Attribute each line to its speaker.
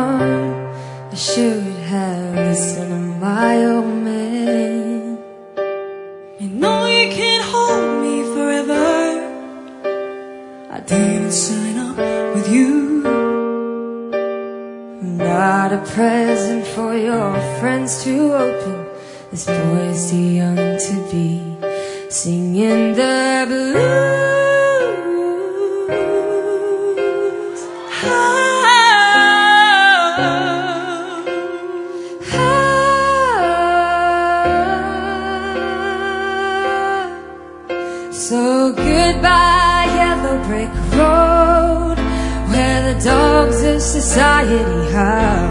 Speaker 1: young, I should have listened to my old man. You know you can't hold me forever. I didn't sign up with you. Not a present for your friends to open. This boy's too young to be singing the blues. So goodbye, yellow brick road, where the dogs of society howl.